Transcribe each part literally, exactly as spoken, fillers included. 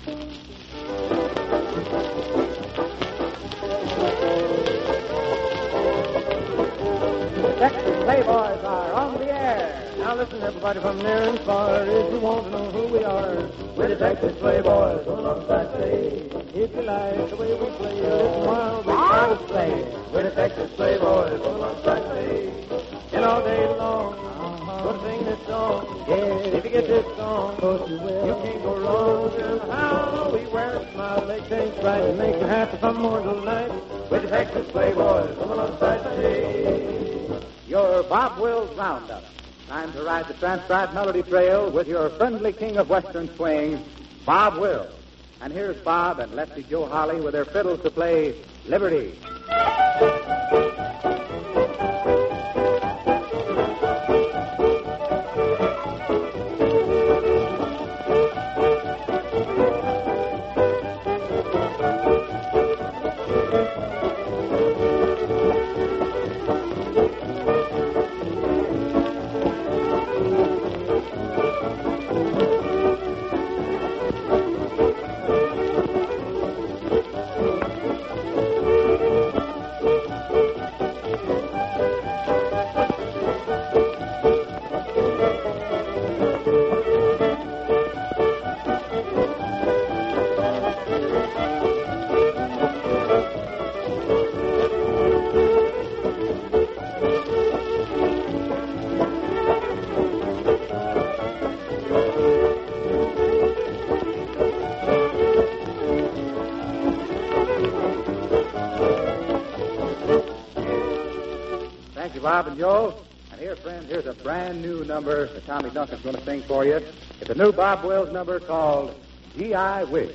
Texas Playboys are on the air. Now listen, everybody from near and far, if you want to know who we are, we're the Texas Playboys on Saturday. If you like the way we play, listen while we try to play. We're the Texas Playboys on Saturday. And all day long, we'll sing this song. Yeah, if you get this song, you, you can't go wrong. And how we wear a smile, they change right and make you happy from morning till night. We're the Texas Playboys on Saturday. Your Bob Wills Roundup. Time to ride the transcribed melody trail with your friendly king of Western swing, Bob Wills. And here's Bob and Lefty Joe Holly with their fiddles to play Liberty. Thank you, Bob and Joe. And here, friends, here's a brand new number that Tommy Duncan's going to sing for you. It's a new Bob Wills number called G I Wish.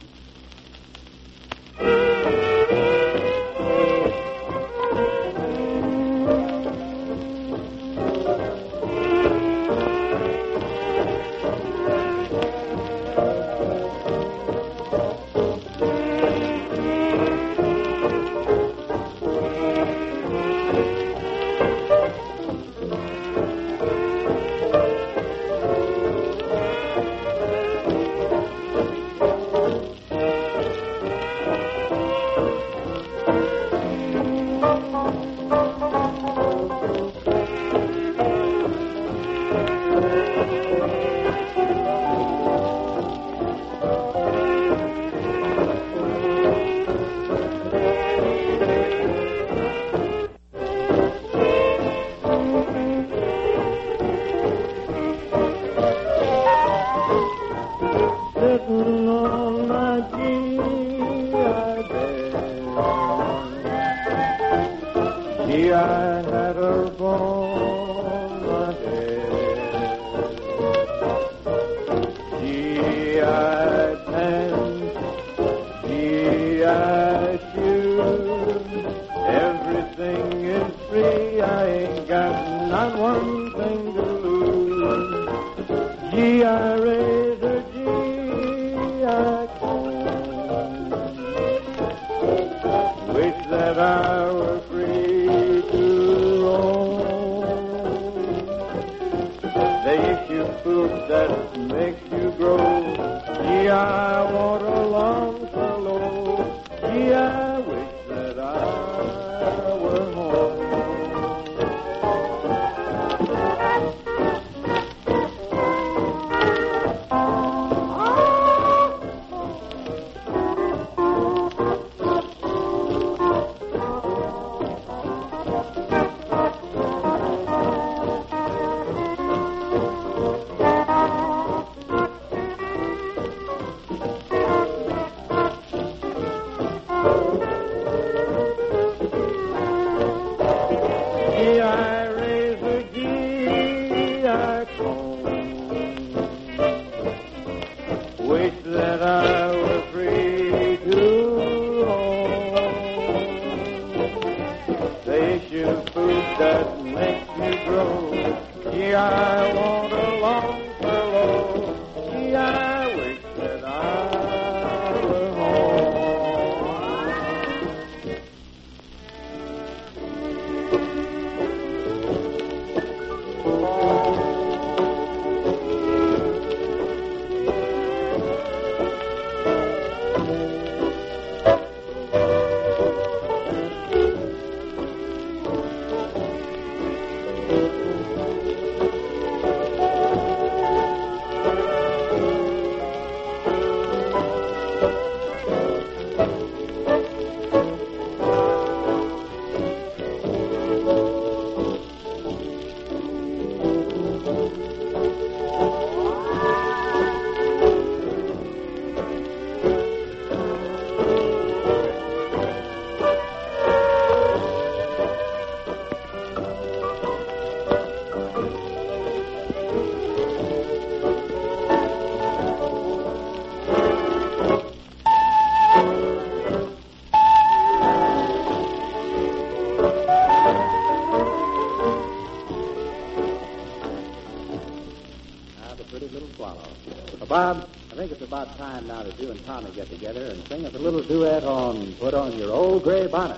Sitting on my G I bed, G I had her on my head, G I pants, G I shoes, everything is free, I ain't got not one thing to lose, G I razor, G I comb, wish that I were free to roam. They issue food that makes you grow. Gee, I want a long fellow. Gee, I wish that I were home. Gee, I razor, gee, I comb. Wish that I were free to roam. They issue food that makes you grow. Gee, I want a long fellow. Gee, I wish that I were home. pretty little swallow. Well, Bob, I think it's about time now that you and Tommy get together and sing us a little duet on Put On Your Old Gray Bonnet.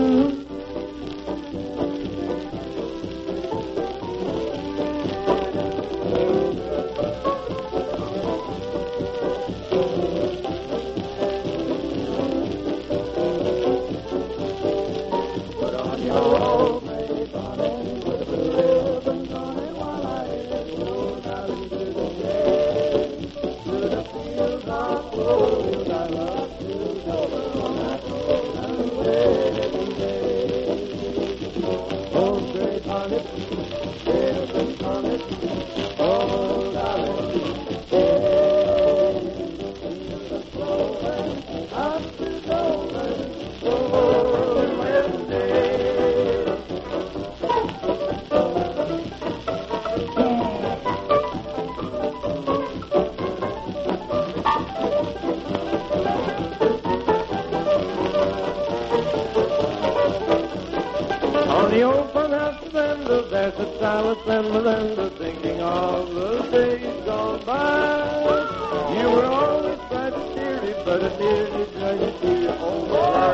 On the old front fender, there's a Silas and Miranda thinking of the days gone by. You were always bright and cheery, but it nearly drove you to your home.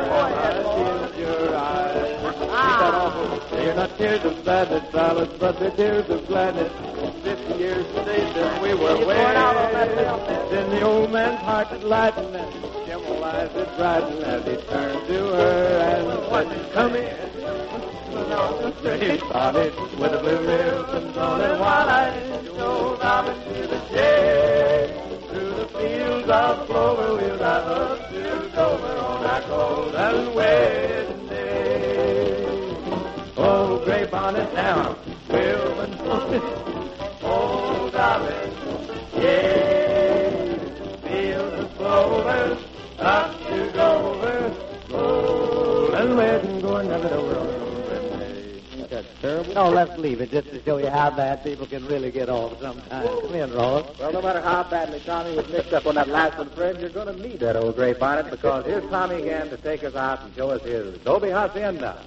I tears your eyes. They're not tears of sadness, Silas, but they're tears of gladness. Fifty years today since we were wed. Then the old man's heart had lightened and his gentle eyes had brightened as he turned to her and said, "Come in." Gray bonnet with a blue ribbon on it while I go Robin to the shade. Through the fields of clover we'll drive up to Dover on our golden wedding day. Oh, gray bonnet now, ribbon on it. Oh, darling, yeah. Fields of clover up to Dover, golden wedding going down the Dover. That's terrible. No, let's leave it just to show you how bad people can really get off sometimes. Come in, Ross. Well, no matter how badly Tommy was mixed up on that last one, Fred, you're going to need that old gray bonnet because here's Tommy again to take us out and show us his Dobie Hacienda.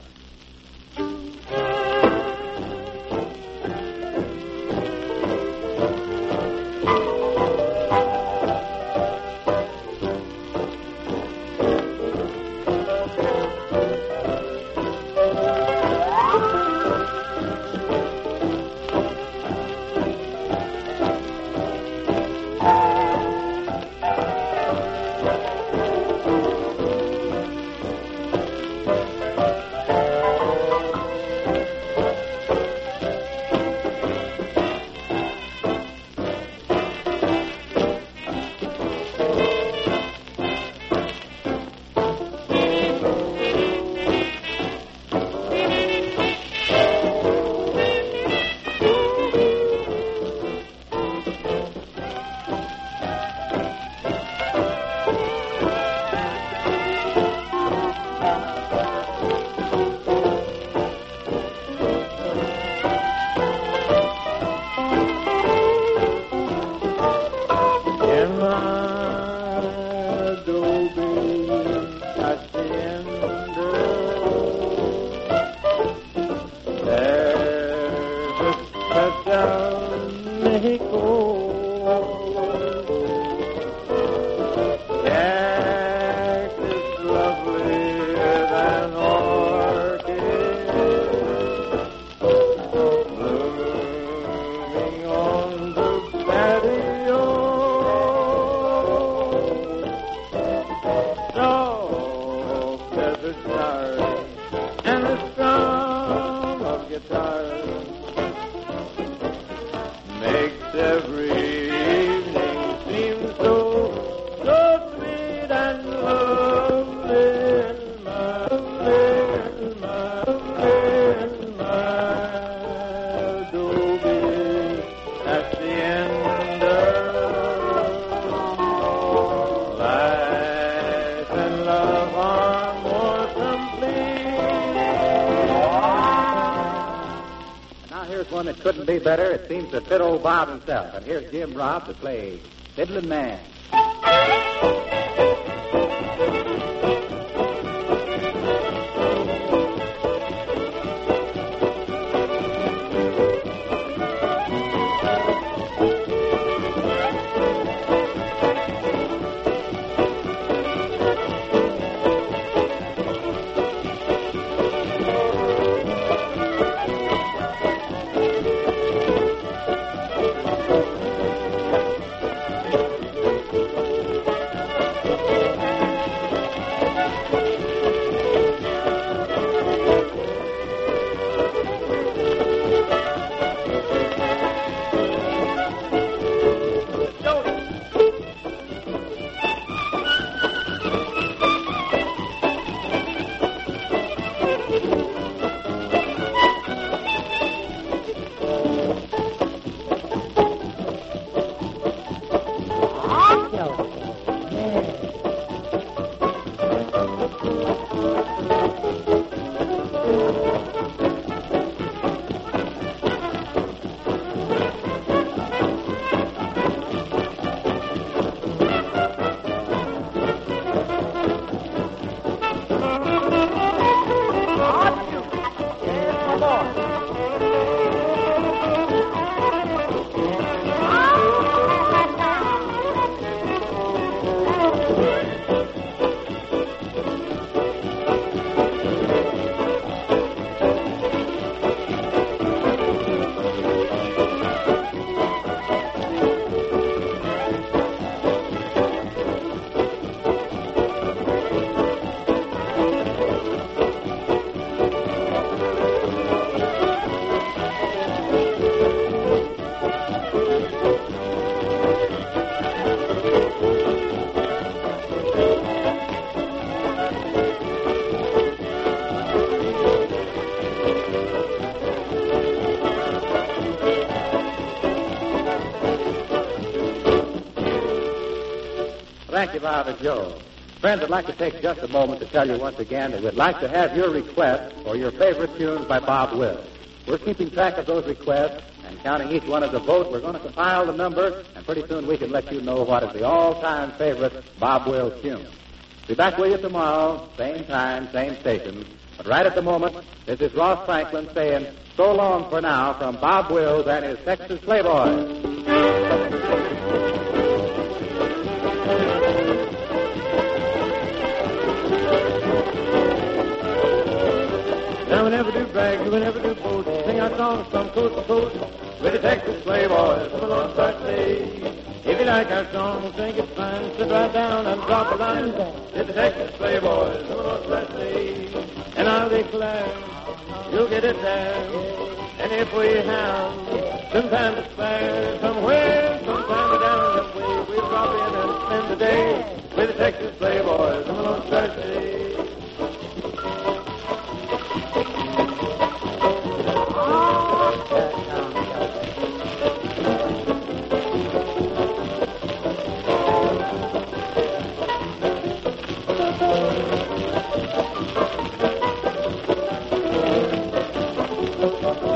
One that couldn't be better. It seems to fit old Bob himself. And here's Jim Robb to play Fiddlin' Man. Thank you, Bob and Joe. Friends, I'd like to take just a moment to tell you once again that we'd like to have your requests or your favorite tunes by Bob Wills. We're keeping track of those requests and counting each one as a vote. We're going to compile the number, and pretty soon we can let you know what is the all-time favorite Bob Wills tune. Be back with you tomorrow, same time, same station. But right at the moment, this is Ross Franklin saying so long for now from Bob Wills and his Texas Playboys. Now we never do brag, we never do boast. Sing our songs from coast to coast with the Texas Playboys from North Saturday. If you like our song, think it's fine, sit right down and drop a line. It's the Texas Playboys from North Saturday. And I'll declare, you'll get it there. And if we have some time to spare, somewhere, sometime down the way, we'll drop in and spend the day with the Texas Playboys from North Saturday. Thank you.